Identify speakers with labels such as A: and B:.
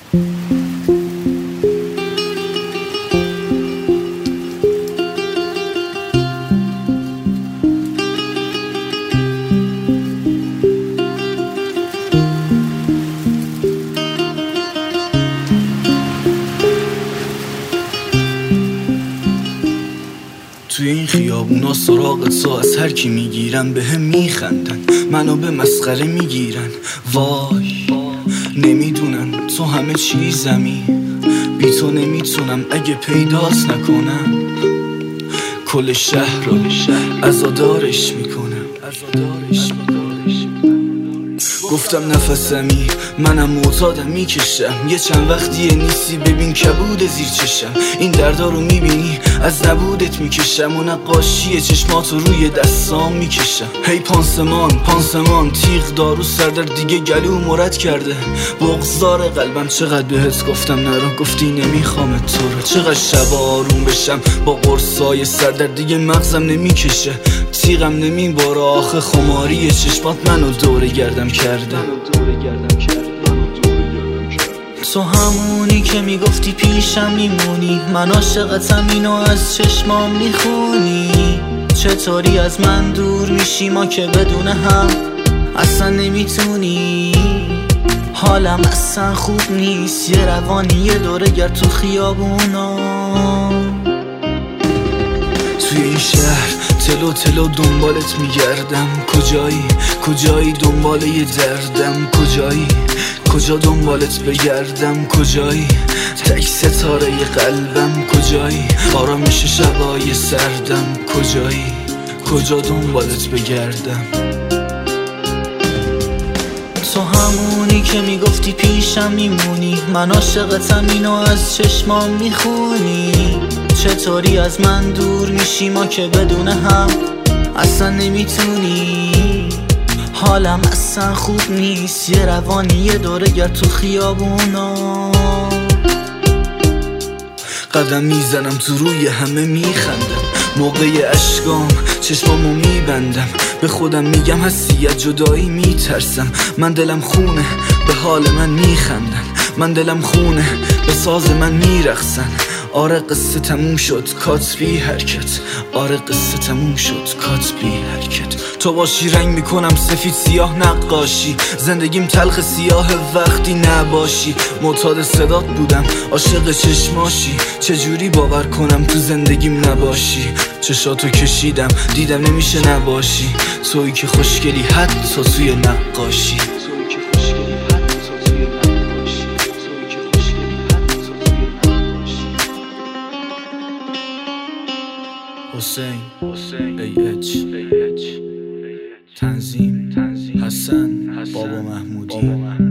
A: توی این خیابونا سراغ تو از هر کی میگیرن به هم میخندن، منو به مسخره میگیرن. وای نمیدونن تو همه چیزمی، بی تو نمیتونم اگه پیدات نکنم. کل شهر رو عزادارش میکنم. گفتم نفسمی منم معتادم میکشم، یه چند وقتیه نیستی ببین کبود زیر چشم. این دردا رو میبینی از نبودت میکشم و نقاشی چشماتو روی دستام میکشم. هی پانسمان تیغ دارو سردرد دیگه گلو مرد کرده. بغضدار قلبم چقدر بهت گفتم نرو، گفتی نمیخوام تو رو. چقدر شب آروم بشم با قرصای سردرد دیگه مغزم نمیکشه، تیغم نمیباره. آخه خماری چشمات منو دوره گردم کرده. تو همونی که میگفتی پیشم میمونی، من عاشقتم اینو از چشمام میخونی. چطوری از من دور میشی ما که بدون هم اصلا نمیتونی. حالم اصلا خوب نیست، یه روانی یه دوره گرد تو خیابونا. توی این شهر تلو دنبالت میگردم. کجایی دنبال یه دردم. کجا دنبالت بگردم. کجایی تک ستاره ی قلبم. کجایی آرامش شبای سردم. کجا دنبالت بگردم. تو همونی که میگفتی پیشم میمونی، من عاشقتم اینو از چشمام میخونی. چطوری از من دور میشی ما که بدون هم اصلا نمیتونی. حالم اصلا خوب نیست، یه روانی یه دوره گرد تو خیابونا. قدم میزنم تو روی همه میخندم، موقع اشکام چشمامو میبندم. به خودم میگم هستی از جدایی میترسم. من دلم خونه به حال من میخندن، من دلم خونه به ساز من میرقصن. آره قصه تموم شد کات بی حرکت. آره قصه تموم شد کات بی حرکت. تو باشی رنگ میکنم سفید سیاه نقاشی. زندگیم تلخ سیاه وقتی نباشی. معتاد صدات بودم عاشق چشماشی. چجوری باور کنم تو زندگیم نباشی. چشاتو کشیدم دیدم نمیشه نباشی. تویی که خوشگلی حتی توی نقاشی. حسین AH تنظیم حسن بابا محمودی.